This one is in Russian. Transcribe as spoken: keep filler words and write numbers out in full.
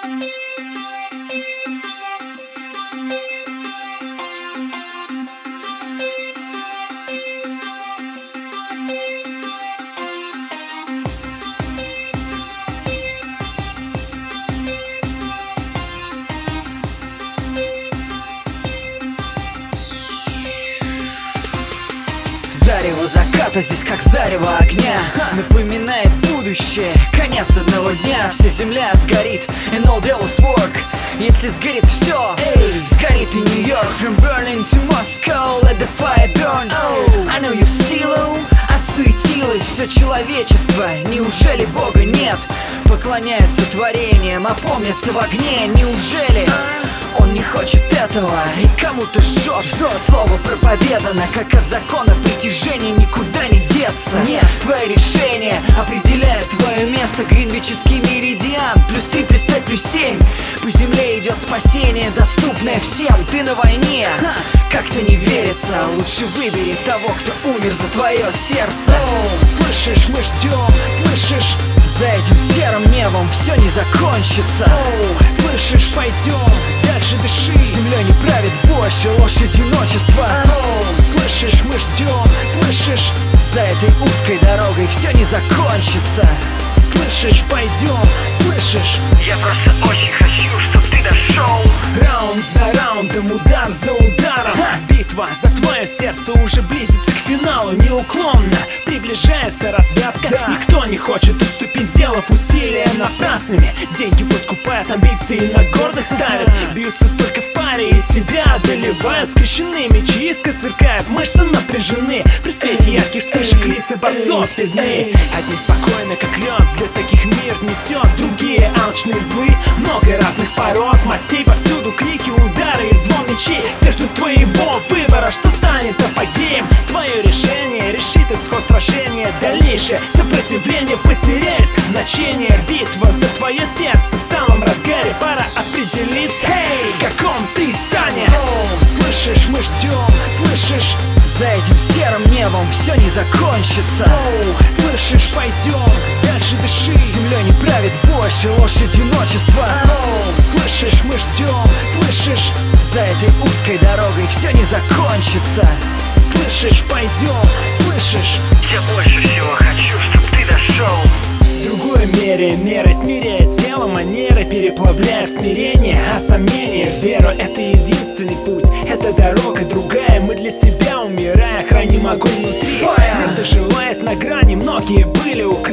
Зарево заката здесь как зарево огня, напоминает будущее, конец одного дня. Вся земля сгорит, and all devil's work. Если сгорит все, эй, сгорит и Нью-Йорк. From Berlin to Moscow, let the fire burn. Oh, I know you still own. Осуетилось все человечество, неужели Бога нет? Поклоняются творениям, опомнятся в огне, неужели? Он не хочет этого и кому-то жжет. Слово проповедано, как от закона притяжения, никуда не деться. Нет, твои решения определяют твое место. Гринвичский меридиан, плюс три, плюс пять, плюс семь. По земле идет спасение, доступное всем. Ты на войне, как-то не верится. Лучше выбери того, кто умер за твое сердце. Оу, слышишь, мы ждем, слышишь? За этим серым небом все не закончится. Оу, слышишь, пойдем, дальше дыши. Землей не правит больше ложь одиночества. Оу, слышишь, мы ждем, слышишь? За этой узкой дорогой все не закончится. Слышишь, пойдем, слышишь? Я просто очень хочу, чтоб ты дошел. Раунд за раундом, удар за ударом. Битва за твое сердце уже близится к финалу. Неуклонно приближается развязка. Никто не хочет уступить, сделав усилия напрасными. Деньги подкупают, амбиции на гордость ставят. Бьются только в паре и тебя одолевают. Скрещены мечи, искры сверкают, мышцы напряжены. При свете ярких вспышек лица борцов видны. Одни спокойны, как лед, для таких мир несет. Другие алчные, злы, много разных пород, мастей. Повсюду крики, удары и звон мечей. Все ждут твоего выбора, что станет апогеем. Твое решение решит исход сражения. Дальнейшее сопротивление потеряет значение. Битва за твое сердце в самом разгаре. Пора определиться, hey, в каком ты станешь. Оу, слышишь, мы ждем, слышишь? За этим серым небом все не закончится. Оу, слышишь, пойдем, дальше дыши. Землей не правит больше ложь одиночества. Оу, слышишь, мы ждем, слышишь? За этой узкой дорогой все не закончится. Слышишь, пойдем, слышишь? Я больше всего хочу, чтоб ты дошел. Другое мере, меры смиряя тело, манеры, переплавляя в смирение, а сомнение в веру — это единственный путь. Это дорога другая, мы для себя умирая, храним огонь внутри. Мир доживает на грани, многие были украдены.